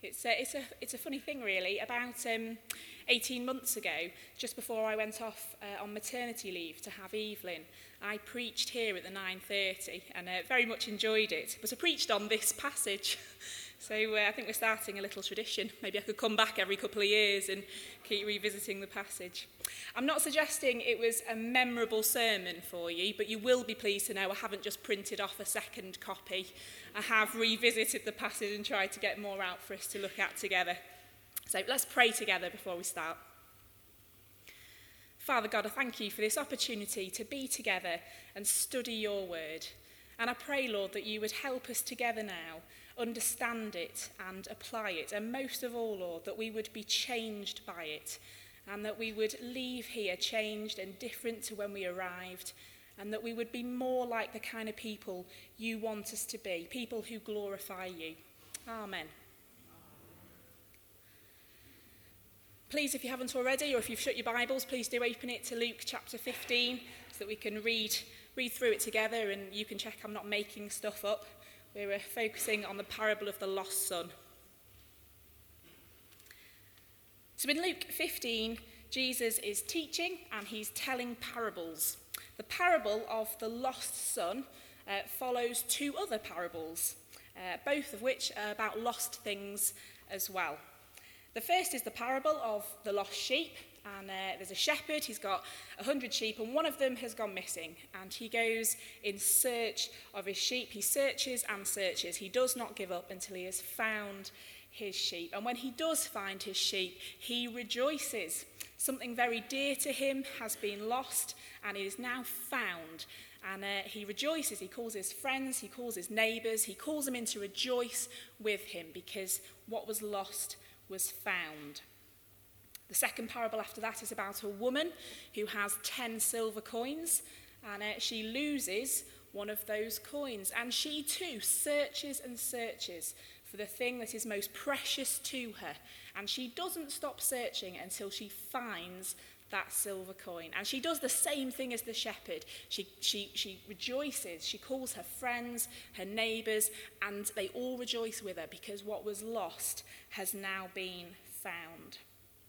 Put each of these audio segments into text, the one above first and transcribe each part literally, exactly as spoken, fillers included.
It's a, it's a, it's a funny thing, really. About um, eighteen months ago, just before I went off uh, on maternity leave to have Evelyn, I preached here at the nine thirty and uh, very much enjoyed it. But I preached on this passage. So uh, I think we're starting a little tradition. Maybe I could come back every couple of years and keep revisiting the passage. I'm not suggesting it was a memorable sermon for you, but you will be pleased to know I haven't just printed off a second copy. I have revisited the passage and tried to get more out for us to look at together. So let's pray together before we start. Father God, I thank you for this opportunity to be together and study your word. And I pray, Lord, that you would help us together now understand it and apply it, and most of all, Lord, that we would be changed by it, and that we would leave here changed and different to when we arrived, and that we would be more like the kind of people you want us to be, people who glorify you. Amen. Please, if you haven't already, or if you've shut your Bibles, please do open it to Luke chapter fifteen so that we can read read through it together, and you can check I'm not making stuff up. We're focusing on the parable of the lost son. So in Luke fifteen, Jesus is teaching and he's telling parables. The parable of the lost son uh, follows two other parables, uh, both of which are about lost things as well. The first is the parable of the lost sheep, and uh, there's a shepherd, he's got a hundred sheep, and one of them has gone missing, and he goes in search of his sheep. He searches and searches. He does not give up until he has found his sheep, and when he does find his sheep, he rejoices. Something very dear to him has been lost, and it is now found, and uh, he rejoices. He calls his friends, he calls his neighbours, he calls them in to rejoice with him, because what was lost was found. The second parable after that is about a woman who has ten silver coins, and uh, she loses one of those coins, and she too searches and searches for the thing that is most precious to her, and she doesn't stop searching until she finds that silver coin. And she does the same thing as the shepherd. She, she, she rejoices, she calls her friends, her neighbours, and they all rejoice with her because what was lost has now been found.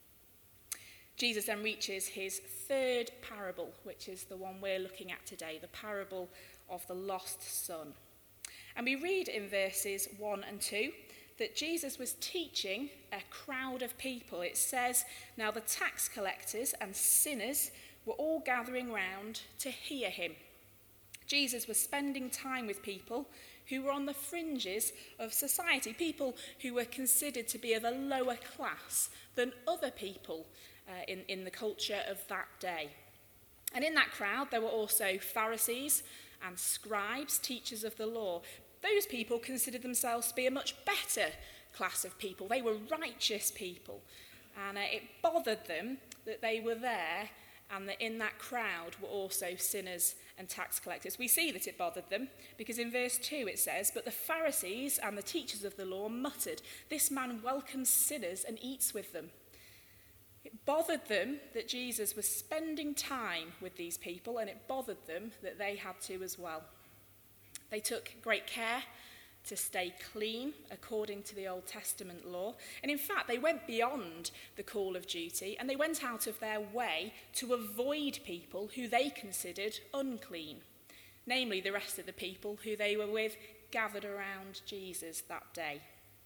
Jesus then reaches his third parable, which is the one we're looking at today, the parable of the lost son. And we read in verses one and two that Jesus was teaching a crowd of people. It says, now the tax collectors and sinners were all gathering round to hear him. Jesus was spending time with people who were on the fringes of society, people who were considered to be of a lower class than other people uh, in, in the culture of that day. And in that crowd, there were also Pharisees and scribes, teachers of the law. Those people considered themselves to be a much better class of people. They were righteous people. And uh, it bothered them that they were there and that in that crowd were also sinners and tax collectors. We see that it bothered them because in verse two it says, but the Pharisees and the teachers of the law muttered, this man welcomes sinners and eats with them. It bothered them that Jesus was spending time with these people, and it bothered them that they had to as well. They took great care to stay clean according to the Old Testament law. And in fact, they went beyond the call of duty and they went out of their way to avoid people who they considered unclean, namely the rest of the people who they were with gathered around Jesus that day.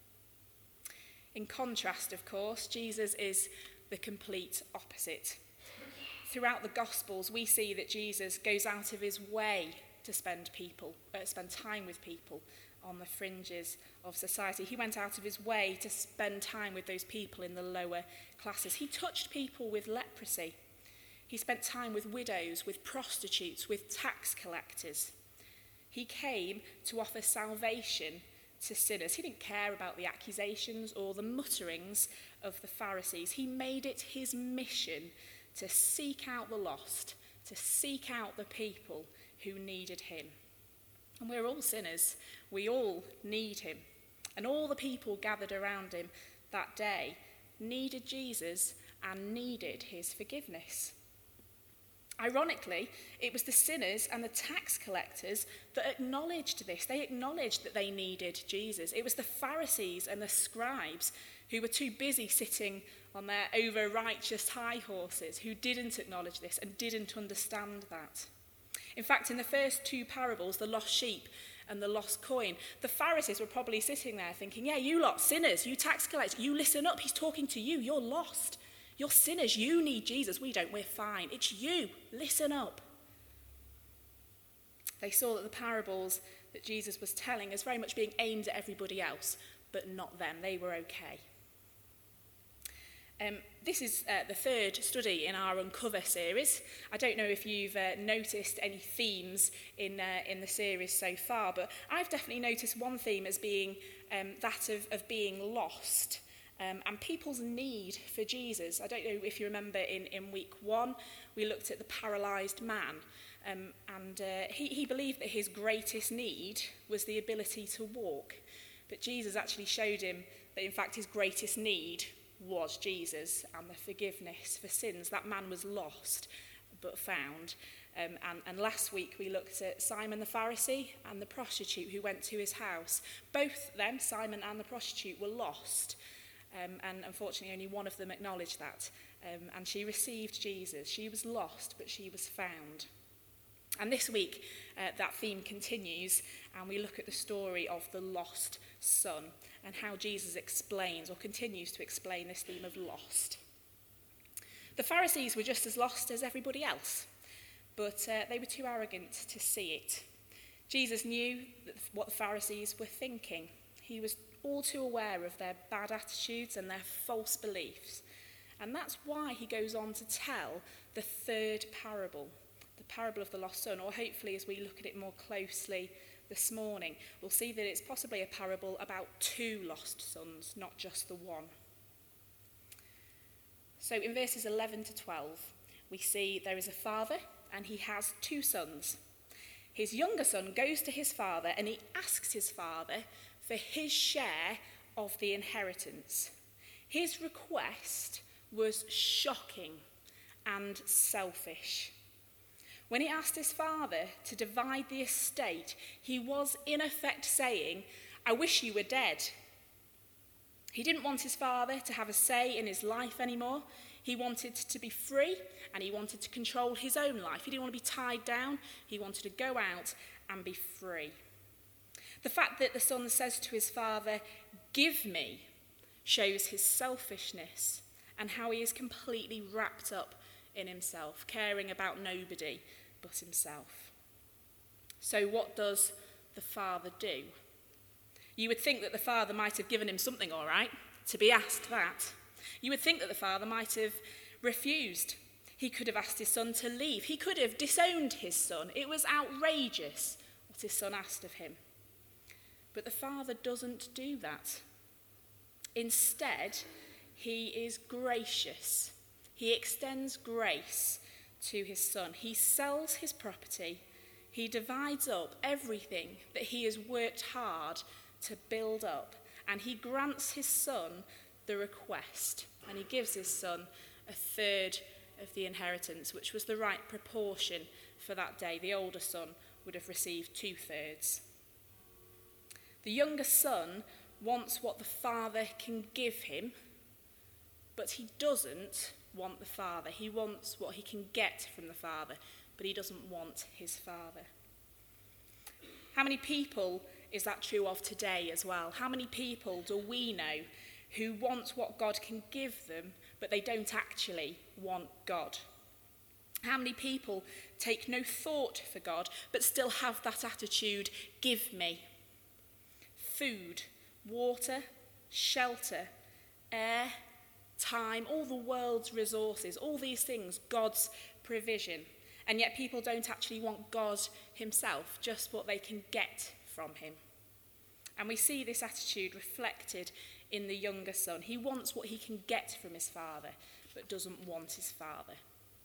In contrast, of course, Jesus is the complete opposite. Throughout the Gospels, we see that Jesus goes out of his way to spend people, uh, spend time with people on the fringes of society. He went out of his way to spend time with those people in the lower classes. He touched people with leprosy. He spent time with widows, with prostitutes, with tax collectors. He came to offer salvation to sinners. He didn't care about the accusations or the mutterings of the Pharisees. He made it his mission to seek out the lost, to seek out the people who needed him. And we're all sinners. We all need him. And all the people gathered around him that day needed Jesus and needed his forgiveness. Ironically, it was the sinners and the tax collectors that acknowledged this. They acknowledged that they needed Jesus. It was the Pharisees and the scribes who were too busy sitting on their over-righteous high horses who didn't acknowledge this and didn't understand that. In fact, in the first two parables, the lost sheep and the lost coin, the Pharisees were probably sitting there thinking, yeah, you lot sinners, you tax collectors, you listen up, he's talking to you, you're lost. You're sinners, you need Jesus, we don't, we're fine. It's you, listen up. They saw that the parables that Jesus was telling as very much being aimed at everybody else, but not them, they were okay. Um, this is uh, the third study in our Uncover series. I don't know if you've uh, noticed any themes in uh, in the series so far, but I've definitely noticed one theme as being um, that of, of being lost um, and people's need for Jesus. I don't know if you remember in, in week one, we looked at the paralysed man, um, and uh, he, he believed that his greatest need was the ability to walk. But Jesus actually showed him that in fact his greatest need was Jesus and the forgiveness for sins. That man was lost but found. Um, and, and last week we looked at Simon the Pharisee and the prostitute who went to his house. Both them, Simon and the prostitute, were lost. Um, and unfortunately only one of them acknowledged that. Um, and she received Jesus. She was lost, but she was found. And this week uh, that theme continues, and we look at the story of the lost son and how Jesus explains or continues to explain this theme of lost. The Pharisees were just as lost as everybody else, but uh, they were too arrogant to see it. Jesus knew that what the Pharisees were thinking. He was all too aware of their bad attitudes and their false beliefs. And that's why he goes on to tell the third parable, the parable of the lost son, or hopefully as we look at it more closely this morning, we'll see that it's possibly a parable about two lost sons, not just the one. So in verses eleven to twelve, we see there is a father and he has two sons. His younger son goes to his father and he asks his father for his share of the inheritance. His request was shocking and selfish. When he asked his father to divide the estate, he was in effect saying, I wish you were dead. He didn't want his father to have a say in his life anymore. He wanted to be free and he wanted to control his own life. He didn't want to be tied down. He wanted to go out and be free. The fact that the son says to his father, give me, shows his selfishness and how he is completely wrapped up in himself, caring about nobody but himself. So what does the father do? You would think that the father might have given him something, all right, to be asked that. You would think that the father might have refused. He could have asked his son to leave. He could have disowned his son. It was outrageous what his son asked of him. But the father doesn't do that. Instead, he is gracious. He extends grace to his son. He sells his property. He divides up everything that he has worked hard to build up. And he grants his son the request. And he gives his son a third of the inheritance, which was the right proportion for that day. The older son would have received two thirds. The younger son wants what the father can give him, but he doesn't want the father. He wants what he can get from the father, but he doesn't want his father. How many people is that true of today as well? How many people do we know who want what God can give them, but they don't actually want God? How many people take no thought for God, but still have that attitude, give me? Food, water, shelter, air, time, all the world's resources, all these things, God's provision. And yet people don't actually want God himself, just what they can get from him. And we see this attitude reflected in the younger son. He wants what he can get from his father, but doesn't want his father.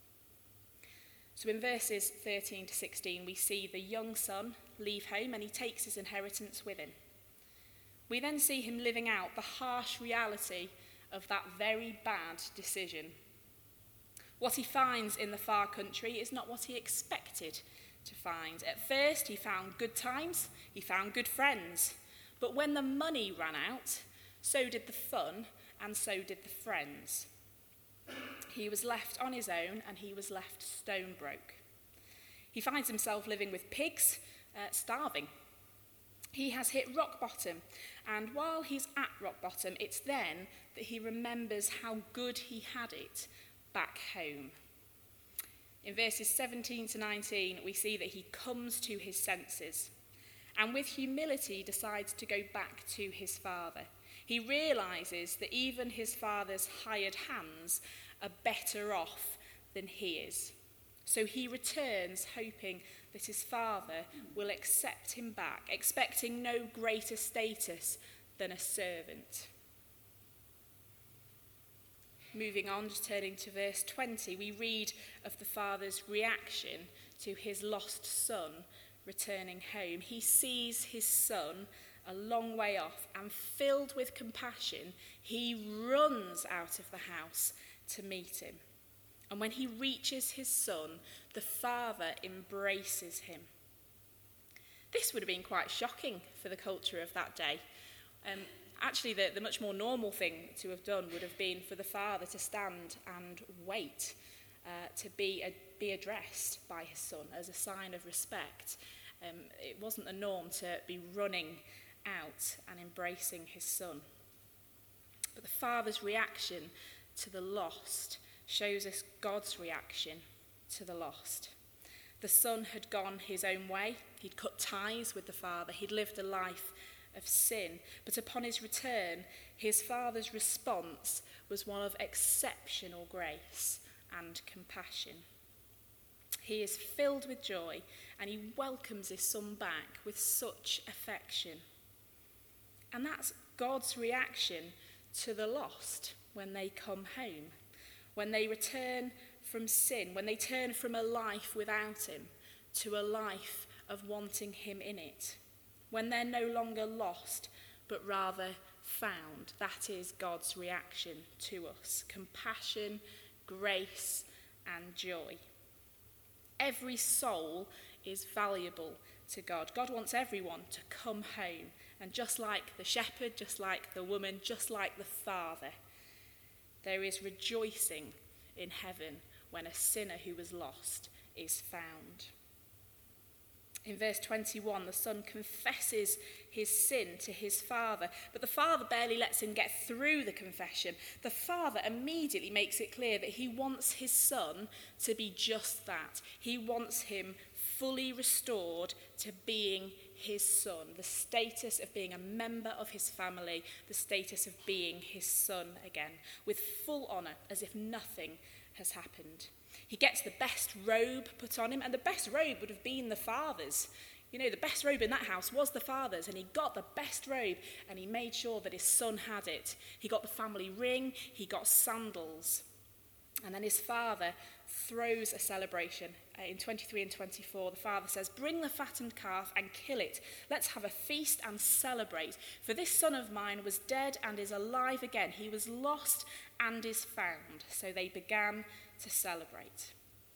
So in verses thirteen to sixteen, we see the young son leave home and he takes his inheritance with him. We then see him living out the harsh reality of that very bad decision. What he finds in the far country is not what he expected to find. At first, he found good times, he found good friends. But when the money ran out, so did the fun, and so did the friends. He was left on his own, and he was left stone broke. He finds himself living with pigs, uh, starving. He has hit rock bottom, and while he's at rock bottom, it's then that he remembers how good he had it back home. In verses seventeen to nineteen, we see that he comes to his senses, and with humility decides to go back to his father. He realises that even his father's hired hands are better off than he is. So he returns, hoping that his father will accept him back, expecting no greater status than a servant. Moving on, just turning to verse twenty, we read of the father's reaction to his lost son returning home. He sees his son a long way off, and filled with compassion, he runs out of the house to meet him. And when he reaches his son, the father embraces him. This would have been quite shocking for the culture of that day. Um, actually, the, the much more normal thing to have done would have been for the father to stand and wait uh, to be, a, be addressed by his son as a sign of respect. Um, it wasn't the norm to be running out and embracing his son. But the father's reaction to the lost shows us God's reaction to the lost. The son had gone his own way. He'd cut ties with the father. He'd lived a life of sin. But upon his return, his father's response was one of exceptional grace and compassion. He is filled with joy, and he welcomes his son back with such affection. And that's God's reaction to the lost when they come home, when they return from sin, when they turn from a life without him to a life of wanting him in it, when they're no longer lost but rather found. That is God's reaction to us: compassion, grace, and joy. Every soul is valuable to God. God wants everyone to come home, and just like the shepherd, just like the woman, just like the father, there is rejoicing in heaven when a sinner who was lost is found. In verse twenty-one, the son confesses his sin to his father, but the father barely lets him get through the confession. The father immediately makes it clear that he wants his son to be just that. He wants him fully restored to being his son, the status of being a member of his family, the status of being his son again, with full honour, as if nothing has happened. He gets the best robe put on him, and the best robe would have been the father's. You know, the best robe in that house was the father's, and he got the best robe, and he made sure that his son had it. He got the family ring, he got sandals. And then his father throws a celebration. Uh, in twenty-three and twenty-four, the father says, "Bring the fattened calf and kill it. Let's have a feast and celebrate. For this son of mine was dead and is alive again. He was lost and is found." So they began to celebrate.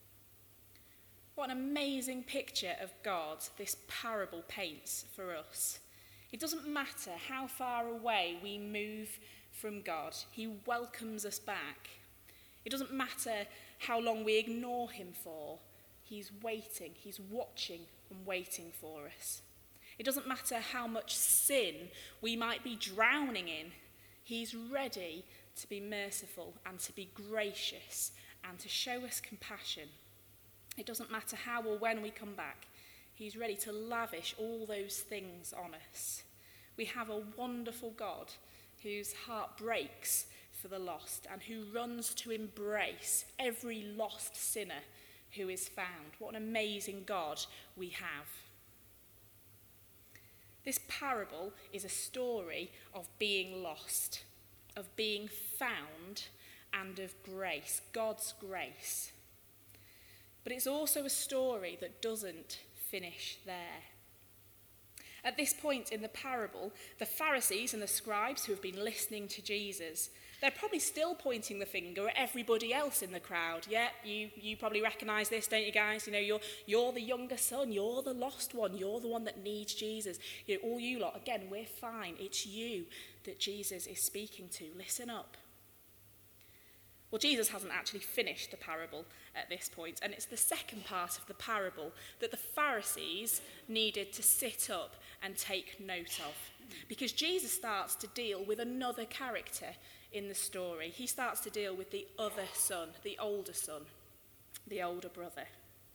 What an amazing picture of God this parable paints for us. It doesn't matter how far away we move from God, he welcomes us back. It doesn't matter how long we ignore him for, he's waiting, he's watching and waiting for us. It doesn't matter how much sin we might be drowning in, he's ready to be merciful and to be gracious and to show us compassion. It doesn't matter how or when we come back, he's ready to lavish all those things on us. We have a wonderful God whose heart breaks for the lost and who runs to embrace every lost sinner who is found. What an amazing God we have. This parable is a story of being lost, of being found, and of grace, God's grace. But it's also a story that doesn't finish there. At this point in the parable, the Pharisees and the scribes who have been listening to Jesus, they're probably still pointing the finger at everybody else in the crowd. Yeah, you, you probably recognise this, don't you guys? You know, you're, you're the younger son, you're the lost one, you're the one that needs Jesus. You know, all you lot, again, we're fine. It's you that Jesus is speaking to. Listen up. Well, Jesus hasn't actually finished the parable at this point, and it's the second part of the parable that the Pharisees needed to sit up and take note of, because Jesus starts to deal with another character in the story. He starts to deal with the other son, the older son, the older brother.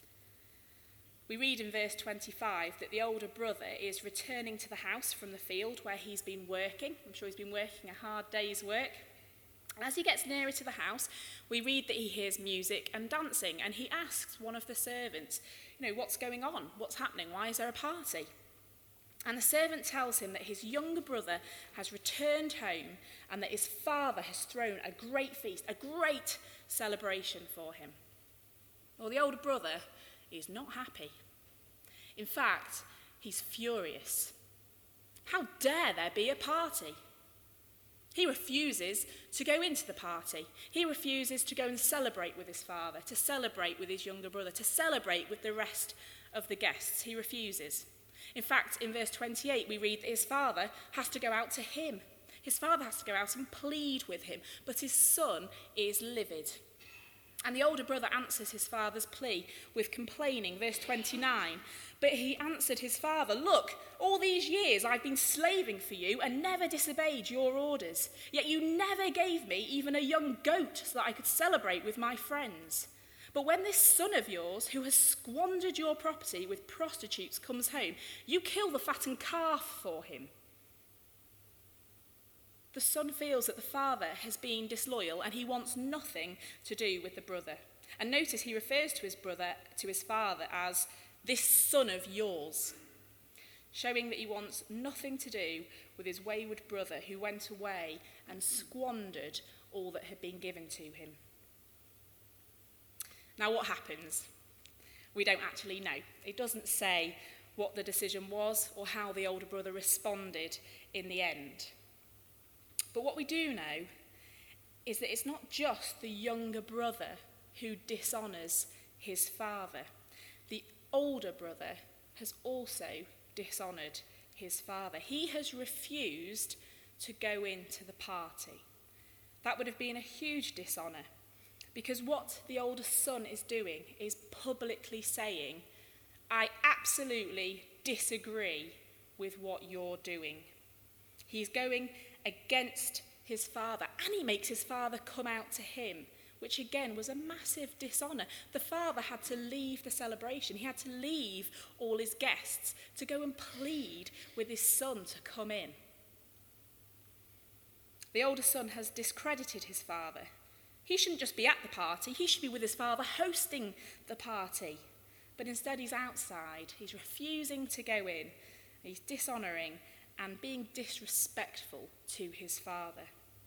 We read in verse twenty-five that the older brother is returning to the house from the field where he's been working. I'm sure he's been working a hard day's work. As he gets nearer to the house, we read that he hears music and dancing, and he asks one of the servants, you know, what's going on? What's happening? Why is there a party? And the servant tells him that his younger brother has returned home and that his father has thrown a great feast, a great celebration for him. Well, the older brother is not happy. In fact, he's furious. How dare there be a party? He refuses to go into the party. He refuses to go and celebrate with his father, to celebrate with his younger brother, to celebrate with the rest of the guests. He refuses. In fact, in verse twenty-eight, we read that his father has to go out to him. His father has to go out and plead with him, but his son is livid. And the older brother answers his father's plea with complaining, verse twenty-nine. But he answered his father, look, all these years I've been slaving for you and never disobeyed your orders. Yet you never gave me even a young goat so that I could celebrate with my friends. But when this son of yours, who has squandered your property with prostitutes, comes home, you kill the fattened calf for him. The son feels that the father has been disloyal and he wants nothing to do with the brother. And notice he refers to his brother, to his father, as this son of yours, showing that he wants nothing to do with his wayward brother who went away and squandered all that had been given to him. Now, what happens? We don't actually know. It doesn't say what the decision was or how the older brother responded in the end. But what we do know is that it's not just the younger brother who dishonours his father. The older brother has also dishonoured his father. He has refused to go into the party. That would have been a huge dishonour, because what the older son is doing is publicly saying, I absolutely disagree with what you're doing. He's going against his father, and he makes his father come out to him, which again was a massive dishonour. The father had to leave the celebration. He had to leave all his guests to go and plead with his son to come in. The older son has discredited his father. He shouldn't just be at the party, he should be with his father hosting the party. But instead he's outside, he's refusing to go in, he's dishonouring and being disrespectful to his father.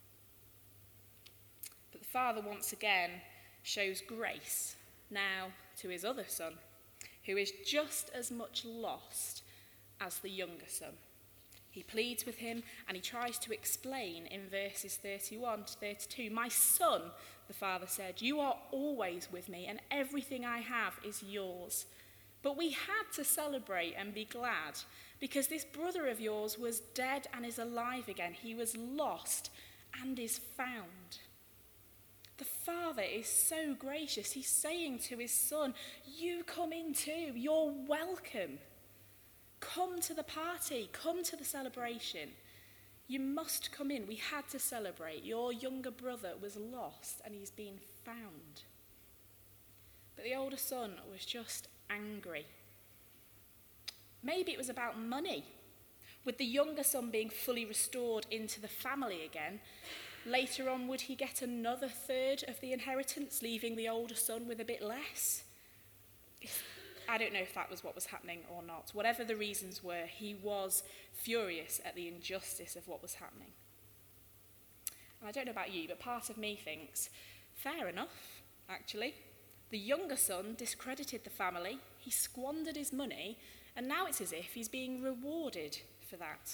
But the father once again shows grace now to his other son, who is just as much lost as the younger son. He pleads with him and he tries to explain in verses thirty-one to thirty-two, my son, the father said, you are always with me and everything I have is yours. But we had to celebrate and be glad because this brother of yours was dead and is alive again. He was lost and is found. The father is so gracious. He's saying to his son, you come in too. You're welcome. Come to the party. Come to the celebration. You must come in. We had to celebrate. Your younger brother was lost and he's been found. But the older son was just angry. Maybe it was about money. With the younger son being fully restored into the family again, later on would he get another third of the inheritance, leaving the older son with a bit less? I don't know if that was what was happening or not. Whatever the reasons were, he was furious at the injustice of what was happening. And I don't know about you, but part of me thinks, fair enough, actually. The younger son discredited the family, he squandered his money, And now it's as if he's being rewarded for that.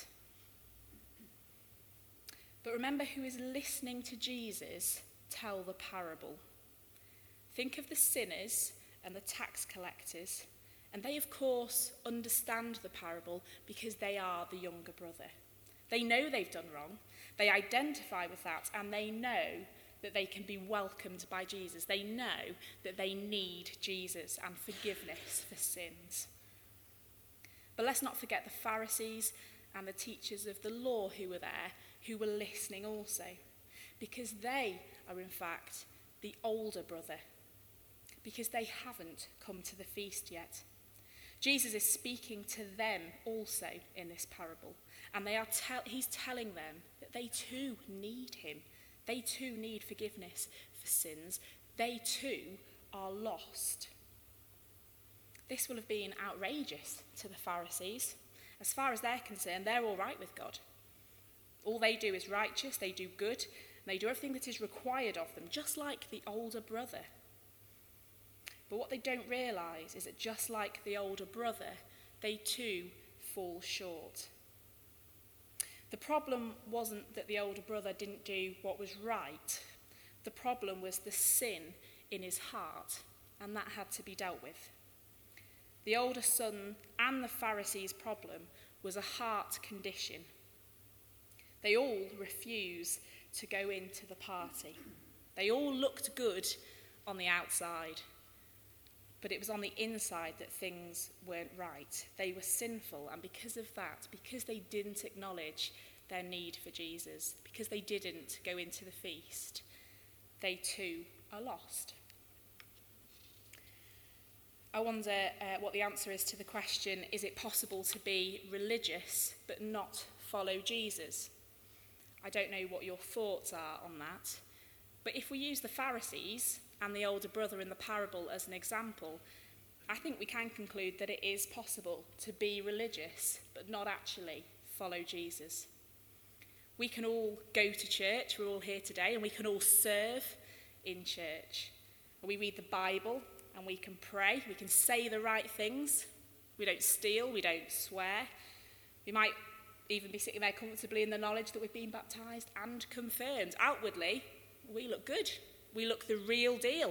But remember who is listening to Jesus tell the parable. Think of the sinners and the tax collectors, and they of course understand the parable because they are the younger brother. They know they've done wrong, they identify with that, and they know that they can be welcomed by Jesus. They know that they need Jesus and forgiveness for sins. But let's not forget the Pharisees and the teachers of the law who were there, who were listening also, because they are in fact the older brother, because they haven't come to the feast yet. Jesus is speaking to them also in this parable, and they are tell- he's telling them that they too need him. They too need forgiveness for sins. They too are lost. This will have been outrageous to the Pharisees. As far as they're concerned, they're all right with God. All they do is righteous, they do good, and they do everything that is required of them, just like the older brother. But what they don't realise is that just like the older brother, they too fall short. The problem wasn't that the older brother didn't do what was right. The problem was the sin in his heart, and that had to be dealt with. The older son and the Pharisees' problem was a heart condition. They all refused to go into the party. They all looked good on the outside, but it was on the inside that things weren't right. They were sinful, and because of that, because they didn't acknowledge their need for Jesus, because they didn't go into the feast, they too are lost. I wonder uh, what the answer is to the question, is it possible to be religious but not follow Jesus? I don't know what your thoughts are on that, but if we use the Pharisees and the older brother in the parable as an example, I think we can conclude that it is possible to be religious but not actually follow Jesus. We can all go to church, we're all here today, and we can all serve in church. We read the Bible and we can pray, we can say the right things, we don't steal, we don't swear. We might even be sitting there comfortably in the knowledge that we've been baptised and confirmed. Outwardly, we look good. We look the real deal.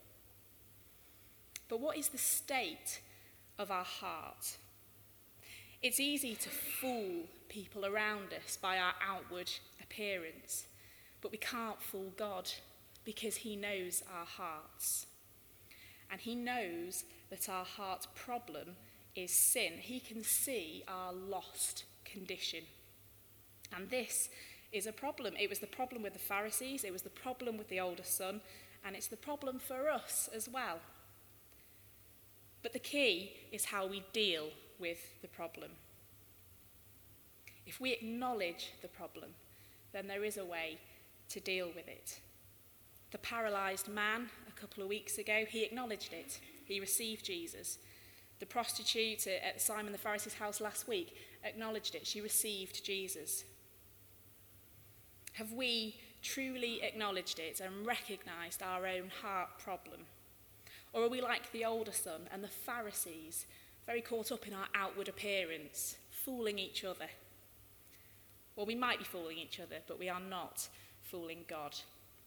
But what is the state of our heart? It's easy to fool people around us by our outward appearance, but we can't fool God because he knows our hearts. And he knows that our heart problem is sin. He can see our lost condition. And this is a problem. It was the problem with the Pharisees, it was the problem with the older son, and it's the problem for us as well. But the key is how we deal with the problem. If we acknowledge the problem, then there is a way to deal with it. The paralysed man a couple of weeks ago, he acknowledged it. He received Jesus. The prostitute at Simon the Pharisee's house last week acknowledged it. She received Jesus. Have we truly acknowledged it and recognised our own heart problem? Or are we like the older son and the Pharisees, very caught up in our outward appearance, fooling each other? Well, we might be fooling each other, but we are not fooling God.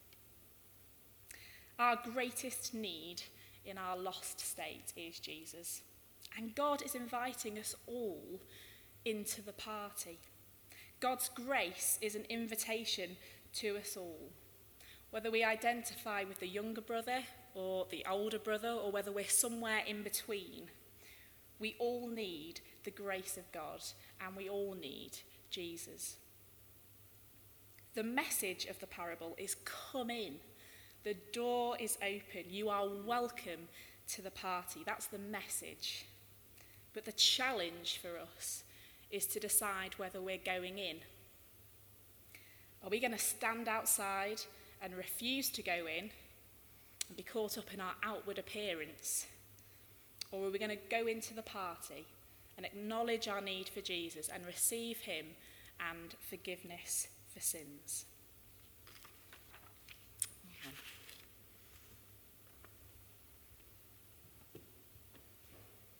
Our greatest need in our lost state is Jesus. And God is inviting us all into the party. God's grace is an invitation to us all. Whether we identify with the younger brother or the older brother, or whether we're somewhere in between, we all need the grace of God, and we all need Jesus. The message of the parable is come in. The door is open. You are welcome to the party. That's the message. But the challenge for us is to decide whether we're going in. Are we going to stand outside and refuse to go in and be caught up in our outward appearance? Or are we going to go into the party and acknowledge our need for Jesus and receive him and forgiveness for sins?